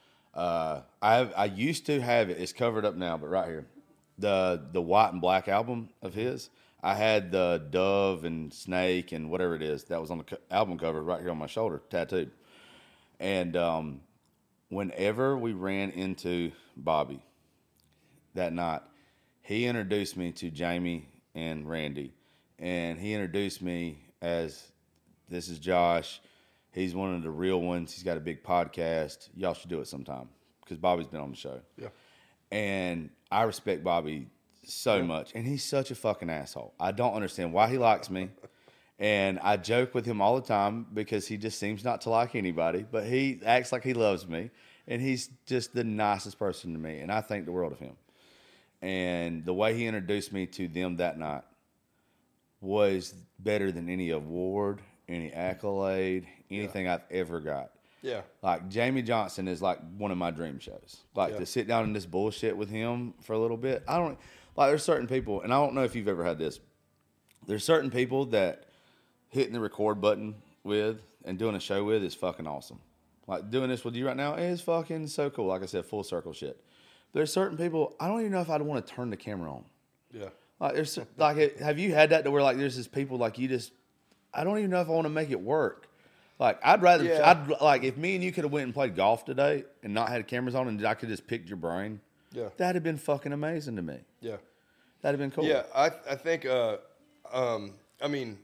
I used to have it. It's covered up now, but right here. The White and Black album of his, I had the dove and snake and whatever it is that was on the album cover right here on my shoulder, tattooed. And whenever we ran into Bobby that night, he introduced me to Jamey and Randy. And he introduced me as, this is Josh. He's one of the real ones. He's got a big podcast. Y'all should do it sometime because Bobby's been on the show. Yeah. And I respect Bobby so much. And he's such a fucking asshole. I don't understand why he likes me. And I joke with him all the time because he just seems not to like anybody. But he acts like he loves me. And he's just the nicest person to me. And I think the world of him. And the way he introduced me to them that night was better than any award, any accolade, anything I've ever got. Yeah. Like, Jamey Johnson is like one of my dream shows. Like, to sit down in this bullshit with him for a little bit. There's certain people, and I don't know if you've ever had this. There's certain people that hitting the record button with and doing a show with is fucking awesome. Like doing this with you right now is fucking so cool. Like I said, full circle shit. There's certain people, I don't even know if I'd want to turn the camera on. Yeah. Like there's like, have you had that to where like there's this people like you just, I don't even know if I want to make it work. Like I'd rather, like if me and you could have went and played golf today and not had cameras on and I could just pick your brain. Yeah. That'd have been fucking amazing to me. Yeah. That'd have been cool. Yeah, I think, I mean,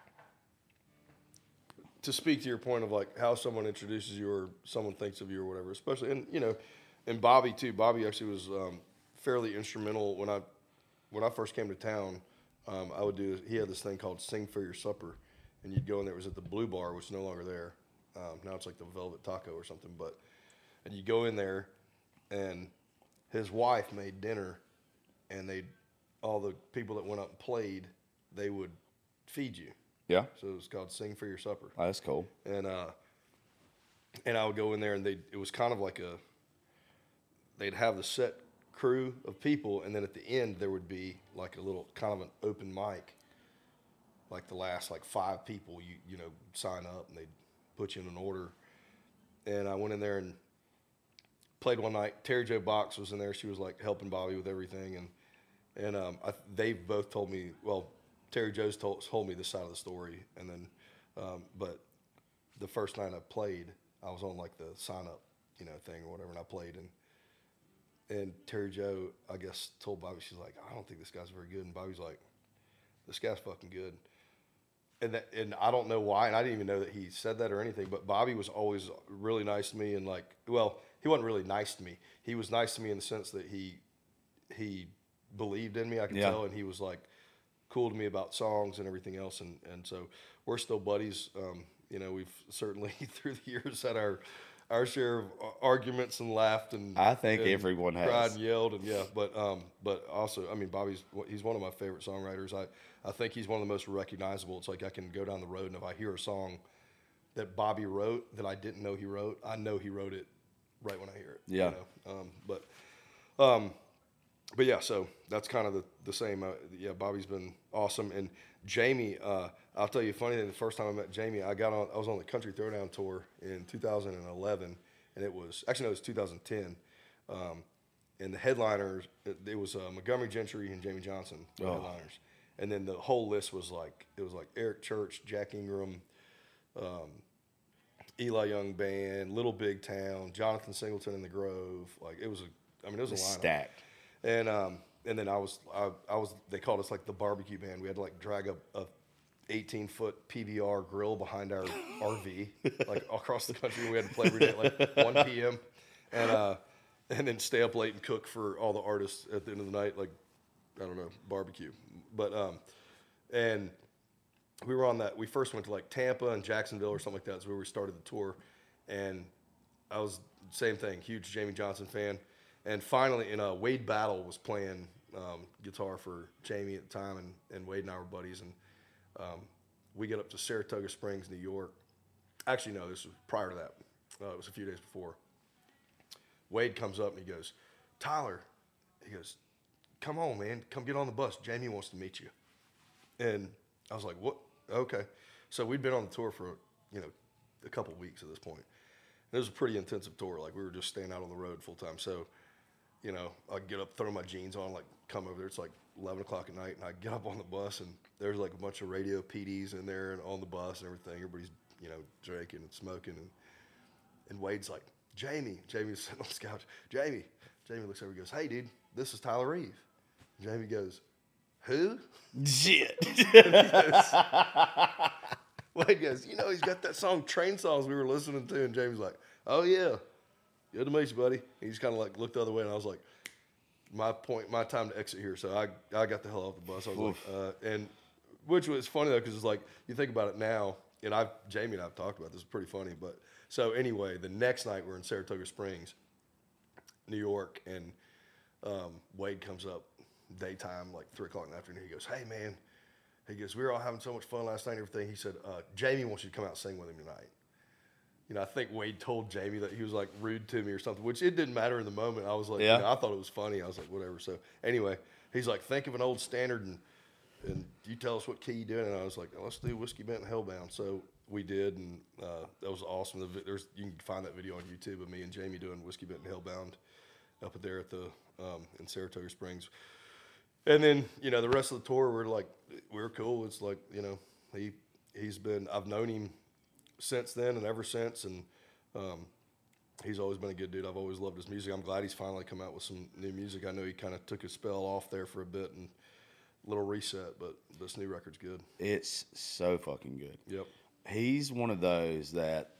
to speak to your point of like how someone introduces you or someone thinks of you or whatever, especially, and you know, and Bobby too. Bobby actually was fairly instrumental when I first came to town. He had this thing called Sing for Your Supper, and you'd go in there. It was at the Blue Bar, which is no longer there. Now it's like the Velvet Taco or something. And you go in there, and his wife made dinner, and all the people that went up and played, they would feed you. Yeah. So it was called Sing for Your Supper. Oh, that's cool. And I would go in there, and it was kind of like they'd have the set crew of people, and then at the end there would be like a little kind of an open mic, like the last like 5 people you know sign up, and they'd put you in an order. And I went in there and played one night. Terry Jo Box was in there. She was like helping Bobby with everything, and they both told me, well, Terry Jo's told me this side of the story, and then, but the first night I played, I was on like the sign up, you know, thing or whatever, and I played, and Terry Jo, I guess, told Bobby, she's like, I don't think this guy's very good, and Bobby's like, this guy's fucking good, and I don't know why, and I didn't even know that he said that or anything, but Bobby was always really nice to me, and like, well, he wasn't really nice to me. He was nice to me in the sense that he believed in me, I could tell, and he was like cool to me about songs and everything else, and so we're still buddies. You know, we've certainly through the years had our share of arguments and laughed, and I think and everyone has cried and yelled, and but also, I mean, he's one of my favorite songwriters. I think he's one of the most recognizable. It's like I can go down the road, and if I hear a song that Bobby wrote that I didn't know he wrote, I know he wrote it right when I hear it. Yeah. You know? But yeah, so that's kind of the same. Yeah, Bobby's been awesome. And Jamie, I'll tell you a funny thing. The first time I met Jamie, I was on the Country Throwdown tour in 2011, and it was 2010. And the headliners, it was Montgomery Gentry and Jamie Johnson were headliners. And then the whole list was like, Eric Church, Jack Ingram, Eli Young Band, Little Big Town, Jonathan Singleton and the Grove. Like it was a lineup. Stacked. And then I was they called us like the barbecue band. We had to like drag a 18-foot PBR grill behind our RV like across the country. We had to play every day at like 1 p.m. and then stay up late and cook for all the artists at the end of the night, like I don't know, barbecue. But and we were on that. We first went to like Tampa and Jacksonville or something like that. That's where we started the tour. And I was same thing, huge Jamie Johnson fan. And finally, Wade Battle was playing guitar for Jamie at the time, and Wade and I were buddies. And we get up to Saratoga Springs, New York. Actually, no, this was prior to that. It was a few days before. Wade comes up and he goes, Tyler, he goes, come on, man, come get on the bus. Jamie wants to meet you. And I was like, what? Okay. So we'd been on the tour for, a couple weeks at this point. And it was a pretty intensive tour. Like we were just staying out on the road full time. So, I'd get up, throw my jeans on, like come over there. It's like 11 o'clock at night, and I get up on the bus, and there's like a bunch of radio PDs in there and on the bus and everything. Everybody's, drinking and smoking. And Wade's like, Jamie's sitting on the couch. Jamie looks over and goes, hey, dude, this is Tyler Reeve. Jamie goes, who? Shit. Wade goes, he's got that song Train Songs we were listening to. And Jamie's like, oh, yeah. Good to meet you, buddy. He just kind of like looked the other way, and I was like, my time to exit here. So I got the hell off the bus. I was like, and which was funny, though, because it's like, you think about it now, and Jamie and I have talked about this. It's pretty funny. But so anyway, the next night we're in Saratoga Springs, New York, and Wade comes up daytime, like 3 o'clock in the afternoon. He goes, hey, man. He goes, we were all having so much fun last night and everything. He said, Jamie wants you to come out and sing with him tonight. I think Wade told Jamie that he was like rude to me or something, which it didn't matter in the moment. I was like, I thought it was funny. I was like, whatever. So anyway, he's like, think of an old standard and and you tell us what key you doing. And I was like, let's do Whiskey Bent and Hellbound. So we did, and that was awesome. You can find that video on YouTube of me and Jamie doing Whiskey Bent and Hellbound up there at the in Saratoga Springs. And then, you know, the rest of the tour, we're cool. It's like, you know, I've known him since then and ever since, and he's always been a good dude. I've always loved his music. I'm glad he's finally come out with some new music. I know he kind of took a spell off there for a bit and a little reset, but this new record's good. It's so fucking good. Yep. He's one of those that,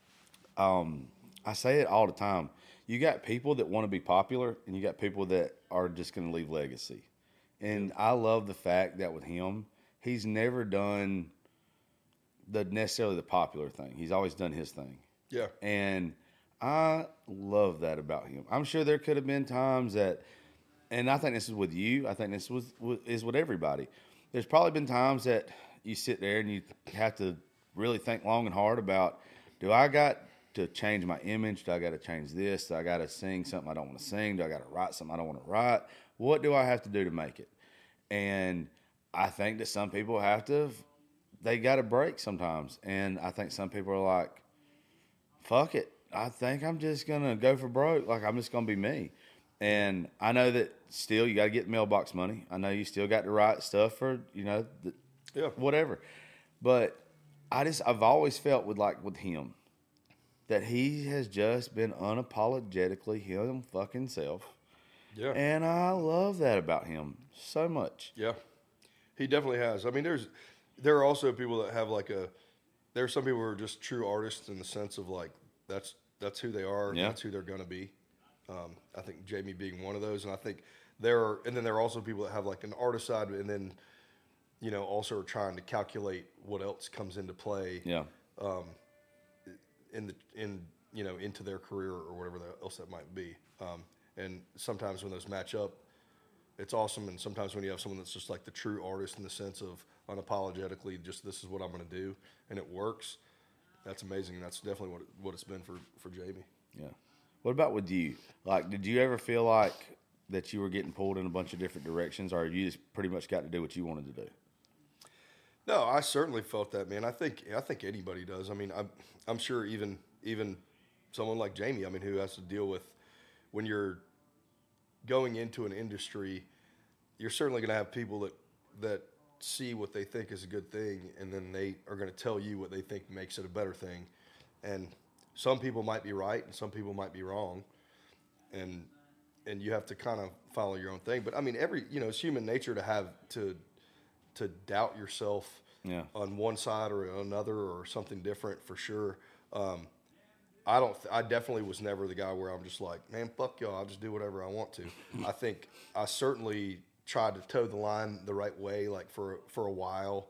I say it all the time. You got people that want to be popular, and you got people that are just going to leave legacy. And I love the fact that with him, he's never done necessarily the popular thing. He's always done his thing. Yeah. And I love that about him. I'm sure there could have been times that, and I think this is with you, I think this is with everybody. There's probably been times that you sit there and you have to really think long and hard about, do I got to change my image? Do I got to change this? Do I got to sing something I don't want to sing? Do I got to write something I don't want to write? What do I have to do to make it? And I think that some people they got to break sometimes. And I think some people are like, fuck it. I think I'm just going to go for broke. Like, I'm just going to be me. And I know that still you got to get mailbox money. I know you still got to write stuff for, you know, whatever. But I've always felt with him that he has just been unapologetically him fucking self. Yeah. And I love that about him so much. Yeah. He definitely has. I mean, there are also people that have there are some people who are just true artists in the sense of like, that's who they are. Yeah. That's who they're going to be. I think Jamie being one of those. And I think there are also people that have like an artist side and then, you know, also are trying to calculate what else comes into play. Yeah. Into their career or whatever else that might be. And sometimes when those match up, it's awesome. And sometimes when you have someone that's just like the true artist in the sense of unapologetically, just this is what I'm going to do, and it works, that's amazing. And that's definitely what it's been for Jamie. Yeah. What about with you? Like, did you ever feel like that you were getting pulled in a bunch of different directions, or you just pretty much got to do what you wanted to do? No, I certainly felt that, man. I think anybody does. I mean, I'm sure even someone like Jamie, I mean, who has to deal with when you're going into an industry, you're certainly going to have people that see what they think is a good thing, and then they are going to tell you what they think makes it a better thing. And some people might be right, and some people might be wrong, and you have to kind of follow your own thing. But I mean, it's human nature to have to doubt yourself on one side or another or something different for sure. I definitely was never the guy where I'm just like, man, fuck y'all, I'll just do whatever I want to. I think I certainly tried to toe the line the right way, like for a while.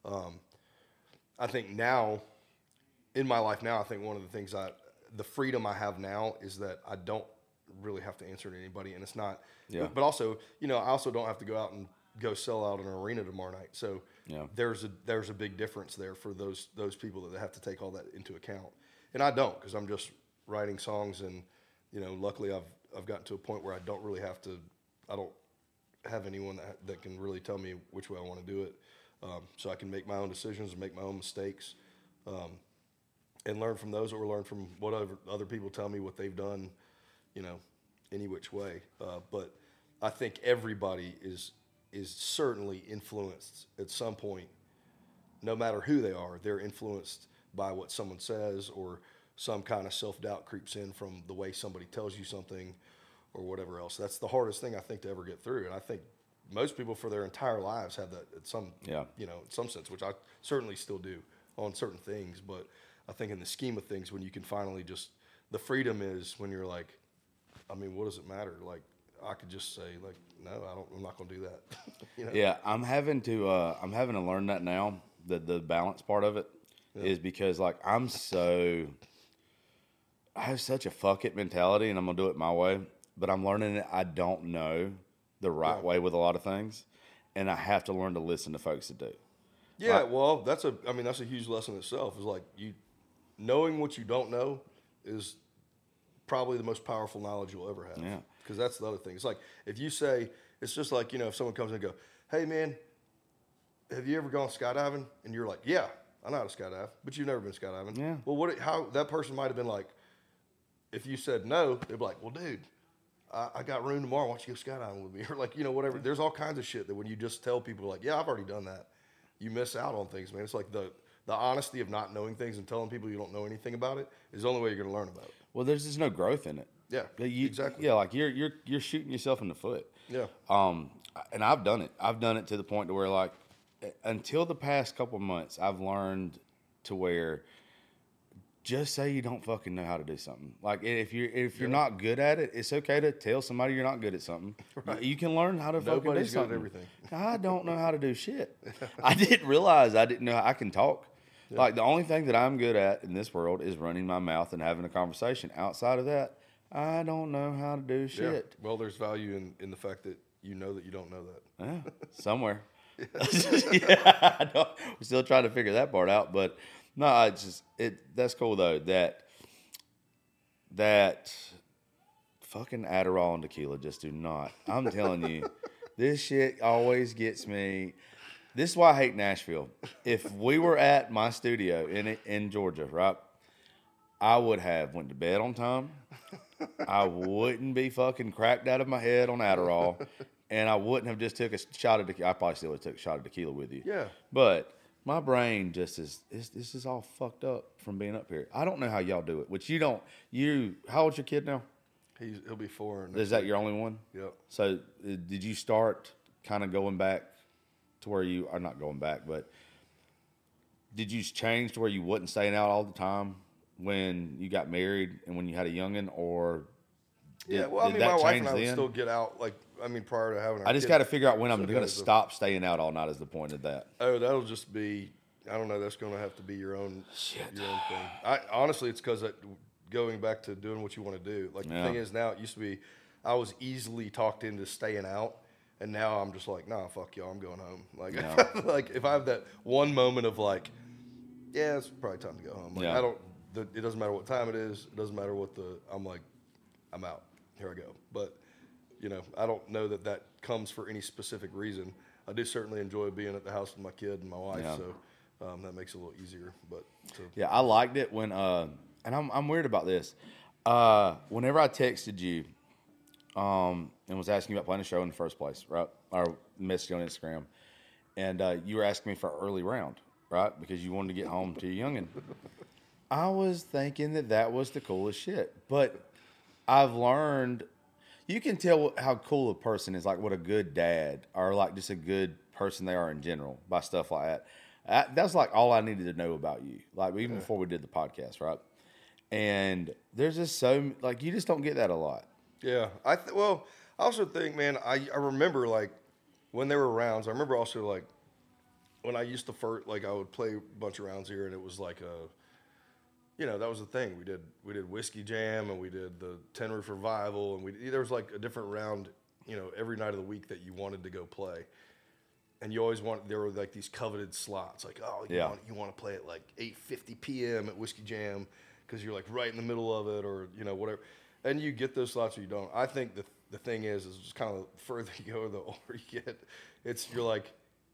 I think now, in my life now, I think one of the things the freedom I have now is that I don't really have to answer to anybody, and it's not. Yeah. But also, you know, I also don't have to go out and go sell out an arena tomorrow night. So there's a big difference there for those people that have to take all that into account. And I don't, because I'm just writing songs, and you know, luckily I've gotten to a point where I don't really have to. I don't have anyone that can really tell me which way I want to do it, so I can make my own decisions and make my own mistakes, and learn from those, or learn from whatever other people tell me what they've done, you know, any which way. But I think everybody is certainly influenced at some point, no matter who they are. They're influenced by what someone says, or some kind of self-doubt creeps in from the way somebody tells you something or whatever else. That's the hardest thing I think to ever get through. And I think most people for their entire lives have that at some, in some sense, which I certainly still do on certain things. But I think in the scheme of things, when you can finally just, the freedom is when you're like, I mean, what does it matter? Like, I could just say like, no, I'm not going to do that. You know? Yeah. I'm having to learn that now, the balance part of it. Is because like I have such a fuck it mentality, and I'm gonna do it my way. But I'm learning that I don't know the right way with a lot of things, and I have to learn to listen to folks that do. Yeah, well, that's a huge lesson itself. Is like knowing what you don't know is probably the most powerful knowledge you'll ever have. Yeah, because that's the other thing. It's like if you say, it's just like, you know, if someone comes in and go, hey man, have you ever gone skydiving? And you're like, yeah, I know how to skydive, but you've never been skydiving. Yeah. Well, how that person might have been like, if you said no, they'd be like, well, dude, I got room tomorrow. Why don't you go skydiving with me? Or like, whatever. There's all kinds of shit that when you just tell people like, yeah, I've already done that, you miss out on things, man. It's like the honesty of not knowing things and telling people you don't know anything about it is the only way you're going to learn about it. Well, there's just no growth in it. Yeah, exactly. Yeah, like you're shooting yourself in the foot. Yeah. And I've done it. I've done it to the point to where, like, until the past couple of months, I've learned to where just say you don't fucking know how to do something. Like, if you're not good at it, it's okay to tell somebody you're not good at something. Right. You can learn how to fucking do something. Good at everything. I don't know how to do shit. I didn't realize I didn't know I can talk. Yeah. Like, the only thing that I'm good at in this world is running my mouth and having a conversation. Outside of that, I don't know how to do shit. Yeah. Well, there's value in the fact that you know that you don't know that. Yeah, somewhere. Yeah, I know. We're still trying to figure that part out, but no, that's cool though. That fucking Adderall and tequila just do not. I'm telling you, this shit always gets me. This is why I hate Nashville. If we were at my studio in Georgia, right, I would have went to bed on time. I wouldn't be fucking cracked out of my head on Adderall. And I wouldn't have just took a shot of tequila. I probably still would have took a shot of tequila with you. Yeah. But my brain just this is all fucked up from being up here. I don't know how y'all do it. Which you don't. How old's your kid now? He'll be 4. Is that your only one? Yep. So did you start kind of going back to where you are not going back, but did you change to where you wasn't staying out all the time when you got married and when you had a youngin', or my wife and I would still get out, prior to having our I just kid. got to figure out when I'm going to stop staying out all night is the point of that. Oh, that'll just be, I don't know, that's going to have to be your own thing. Honestly, it's because going back to doing what you want to do. Like, the thing is now, it used to be, I was easily talked into staying out, and now I'm just like, nah, fuck y'all, I'm going home. Like, like if I have that one moment of like, yeah, it's probably time to go home. Like, it doesn't matter what time it is. It doesn't matter I'm like, I'm out. Here I go. But, I don't know that comes for any specific reason. I do certainly enjoy being at the house with my kid and my wife, so that makes it a little easier. But yeah, I liked it when, and I'm weird about this. Whenever I texted you, and was asking you about playing a show in the first place, right? Or messaged you on Instagram, and you were asking me for an early round, right? Because you wanted to get home to your youngin'. I was thinking that was the coolest shit, but I've learned you can tell how cool a person is, like what a good dad or like just a good person they are in general by stuff like that. That's like all I needed to know about you, like even before we did the podcast, right? And there's just like you just don't get that a lot. Yeah, I also think, man, I remember like when there were rounds. I remember also like when I used to I would play a bunch of rounds here, and it was like that was the thing. We did Whiskey Jam, and we did the Tin Roof Revival, and there was like a different round, every night of the week that you wanted to go play. And you always there were like these coveted slots, like, you want to play at like 8:50 p.m. at Whiskey Jam because you're like right in the middle of it, or whatever. And you get those slots or you don't. I think the thing is just kind of the further you go, the older you get, you're like,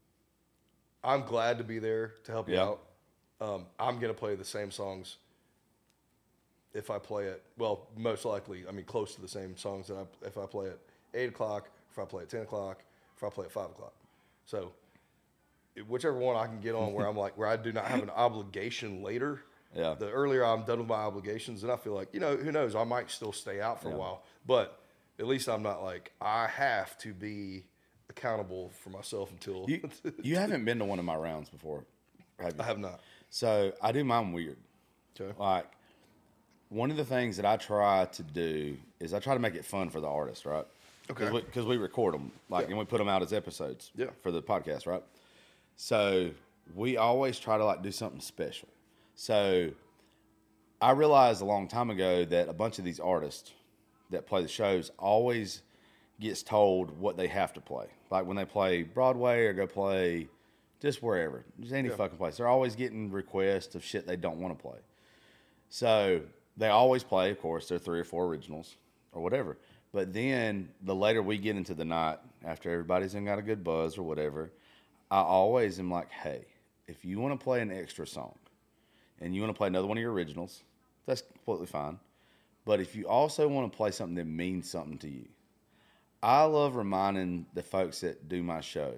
I'm glad to be there to help you out. I'm gonna play the same songs. If I play it, well, most likely, close to the same songs if I play at 8 o'clock, if I play at 10 o'clock, if I play at 5 o'clock. So, whichever one I can get on where I'm like, where I do not have an obligation later. Yeah. The earlier I'm done with my obligations, then I feel like, who knows, I might still stay out for a while. But at least I'm not like, I have to be accountable for myself until. You haven't been to one of my rounds before, have you? I have not. So, I do mine weird. Okay. Like, one of the things that I try to do is I try to make it fun for the artist, right? Okay. Because we record them, and we put them out as episodes for the podcast, right? So we always try to do something special. So I realized a long time ago that a bunch of these artists that play the shows always gets told what they have to play. Like when they play Broadway or go play just wherever, just any fucking place, they're always getting requests of shit they don't want to play. So they always play, of course, their 3 or 4 originals or whatever. But then the later we get into the night, after everybody's got a good buzz or whatever, I always am like, hey, if you want to play an extra song and you want to play another one of your originals, that's completely fine. But if you also want to play something that means something to you, I love reminding the folks that do my show,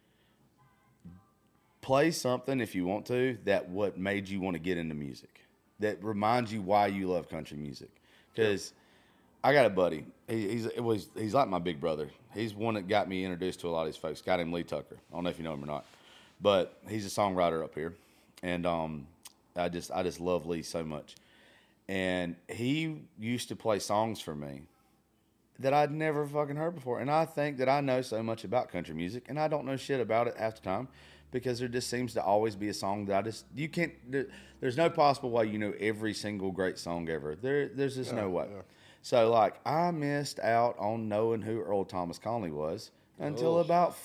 play something if you want to that what made you want to get into music, that reminds you why you love country music. Because I got a buddy. He's like my big brother. He's one that got me introduced to a lot of these folks. A guy named Lee Tucker. I don't know if you know him or not, but he's a songwriter up here, and I just love Lee so much. And he used to play songs for me that I'd never fucking heard before. And I think that I know so much about country music, and I don't know shit about it half the time because there just seems to always be a song that you can't, there's no possible way you know every single great song ever. There's just no way. Yeah. So, like, I missed out on knowing who Earl Thomas Conley was until about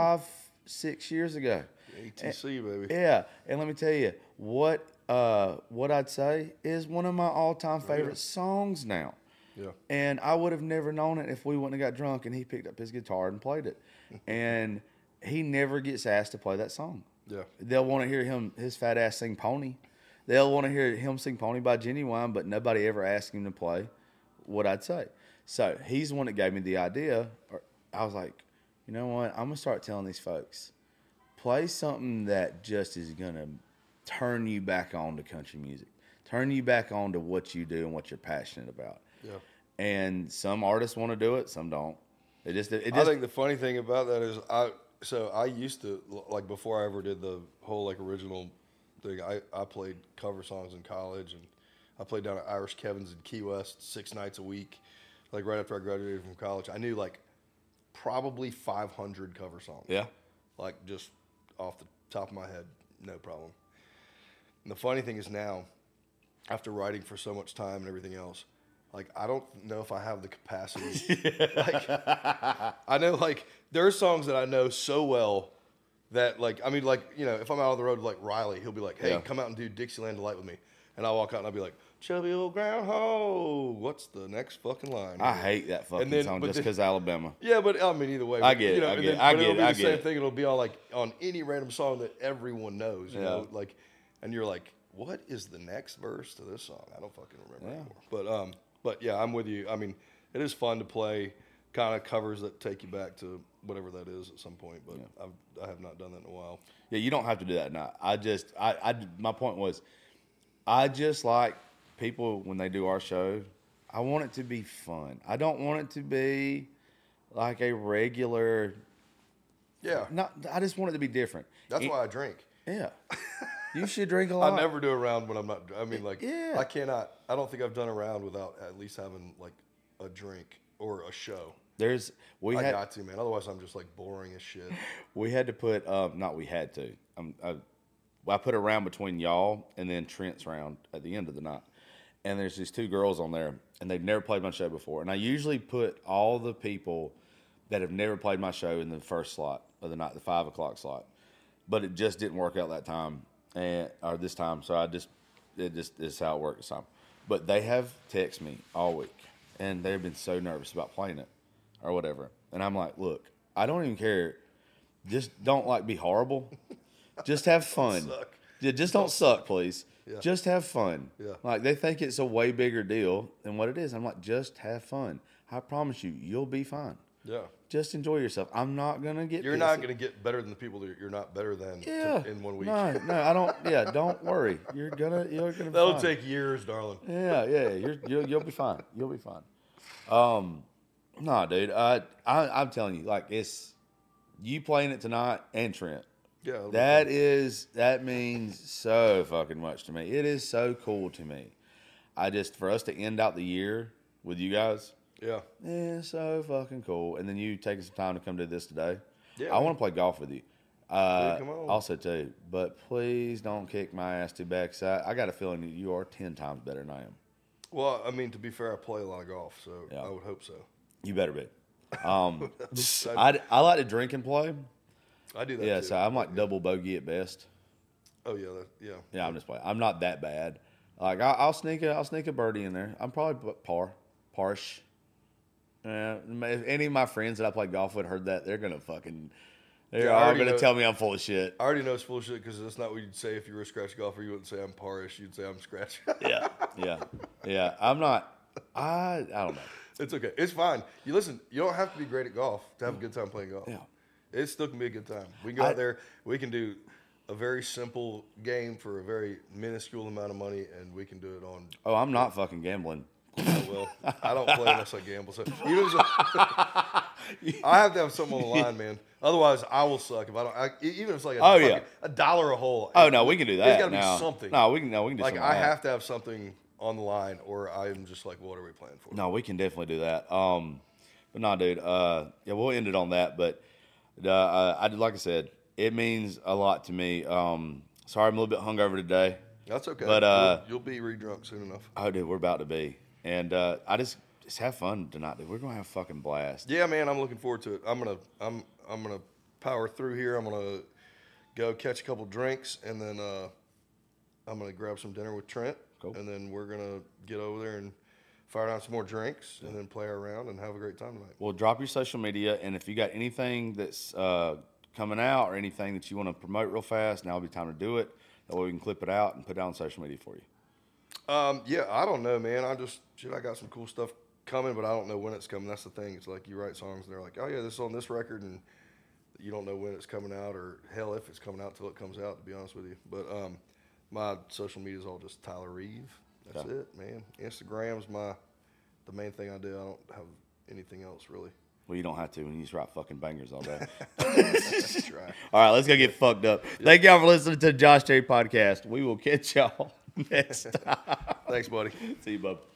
5-6 years ago. ATC, baby. Yeah, and let me tell you, what I'd say is one of my all-time favorite songs now. Yeah. And I would have never known it if we wouldn't have got drunk and he picked up his guitar and played it. And he never gets asked to play that song. Yeah. They'll want to hear his fat ass sing Pony. They'll want to hear him sing Pony by Genuine, but nobody ever asked him to play what I'd say. So he's the one that gave me the idea. I was like, you know what? I'm going to start telling these folks, play something that just is going to turn you back on to country music, turn you back on to what you do and what you're passionate about. Yeah. And some artists want to do it, some don't. I think the funny thing about that is I used to, like, before I ever did the whole, like, original thing, I played cover songs in college, and I played down at Irish Kevin's in Key West 6 nights a week. Like, right after I graduated from college, I knew, like, probably 500 cover songs. Yeah. Like, just off the top of my head, no problem. And the funny thing is now, after writing for so much time and everything else, like, I don't know if I have the capacity. Like, I know, like, there are songs that I know so well that, like, I mean, like, you know, if I'm out on the road with, like, Riley, he'll be like, hey, come out and do Dixieland Delight with me. And I'll walk out and I'll be like, chubby old groundhog, what's the next fucking line? I hate that fucking song just because Alabama. Yeah, but I mean, either way. I get it. You know, I get it. It'll be the same thing. It'll be on, like, on any random song that everyone knows, you know, like, and you're like, what is the next verse to this song? I don't fucking remember anymore. But yeah, I'm with you. I mean, it is fun to play kind of covers that take you back to whatever that is at some point, but I have not done that in a while. Yeah, you don't have to do that now. My point was, I just like people when they do our show, I want it to be fun. I don't want it to be like a regular. Yeah. I just want it to be different. That's why I drink. Yeah. You should drink a lot. I never do a round when I'm not. I mean, like, yeah. I cannot. I don't think I've done a round without at least having, like, a drink or a show. I got to, man. Otherwise, I'm just, like, boring as shit. We had to put. We had to. I put a round between y'all and then Trent's round at the end of the night. And there's these 2 girls on there, and they've never played my show before. And I usually put all the people that have never played my show in the first slot of the night, the 5 o'clock slot. But it just didn't work out that time, or this time. So this is how it worked this time. But they have texted me all week, and they've been so nervous about playing it or whatever. And I'm like, look, I don't even care. Just don't, be horrible. Just have fun. Just don't suck, please. Yeah. Just have fun. Yeah. Like, they think it's a way bigger deal than what it is. I'm like, just have fun. I promise you'll be fine. Yeah. Just enjoy yourself. I'm not going to get You're not going to get better than the people that you're not better than in 1 week. No, I don't. Yeah, don't worry. You're gonna be That'll fine. take years, darling. Yeah. You'll be fine. You'll be fine. Nah, dude. I'm telling you, like, it's you playing it tonight and Trent. Yeah. That means so fucking much to me. It is so cool to me. For us to end out the year with you guys. Yeah. Yeah, so fucking cool. And then you taking some time to come do this today. Yeah. I want to play golf with you. Come on. Also too, but please don't kick my ass too bad, 'cause I got a feeling that you are 10 times better than I am. Well, I mean, to be fair, I play a lot of golf, so I would hope so. You better be. I like to drink and play. I do that Yeah, too. so I'm like double bogey at best. Oh yeah, Yeah, I'm just playing. I'm not that bad. Like I'll sneak a birdie in there. I'm probably parish. If any of my friends that I play golf with heard that, they're gonna fucking They're all going to tell me I'm full of shit. I already know it's full of shit because that's not what you'd say if you were a scratch golfer. You wouldn't say I'm parish. You'd say I'm scratch. Yeah. I'm not. I don't know. It's okay. It's fine. You listen. You don't have to be great at golf to have a good time playing golf. Yeah. It still can be a good time. We can go out there. We can do a very simple game for a very minuscule amount of money, and we can do it on. Oh, I'm not fucking gambling. Oh, well, I don't play unless I gamble. So I have to have something on the line, man. Otherwise, I will suck if I don't. Even if it's like $1 a hole. Oh no, we can do that. There's got to be something. No, we can do like something. I have to have something on the line, or I'm just like, what are we playing for? No, we can definitely do that. But no, dude. We'll end it on that. But like I said, it means a lot to me. Sorry, I'm a little bit hungover today. That's okay. But you'll be re-drunk soon enough. Oh, dude, we're about to be. And I just have fun tonight, dude. We're gonna have a fucking blast. Yeah, man, I'm looking forward to it. I'm gonna power through here. I'm gonna go catch a couple drinks, and then I'm gonna grab some dinner with Trent. Cool. And then we're gonna get over there and fire down some more drinks, and then play around and have a great time tonight. Well, drop your social media, and if you got anything that's coming out or anything that you want to promote real fast, now would be time to do it. That way we can clip it out and put it on social media for you. Yeah, I don't know, man. I got some cool stuff coming, but I don't know when it's coming. That's the thing. It's like you write songs and they're like, oh yeah, this is on this record, and you don't know when it's coming out, or hell, if it's coming out till it comes out, to be honest with you. But my social media is all just Tyler Reeve. That's it, man. Instagram's the main thing I do. I don't have anything else really. Well, you don't have to when you just write fucking bangers all day. That's right. All right, let's go get fucked up. Thank y'all for listening to the Josh Terry Podcast. We will catch y'all next time. Thanks, buddy. See you, bub.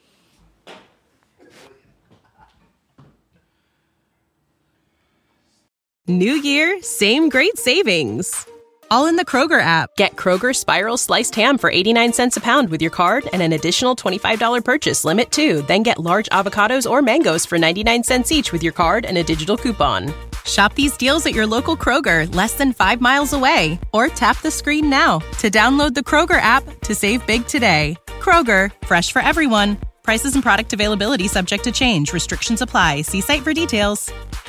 New year, same great savings. All in the Kroger app. Get Kroger Spiral Sliced Ham for 89 cents a pound with your card and an additional $25 purchase limit too. Then get large avocados or mangoes for 99 cents each with your card and a digital coupon. Shop these deals at your local Kroger, less than 5 miles away. Or tap the screen now to download the Kroger app to save big today. Kroger, fresh for everyone. Prices and product availability subject to change. Restrictions apply. See site for details.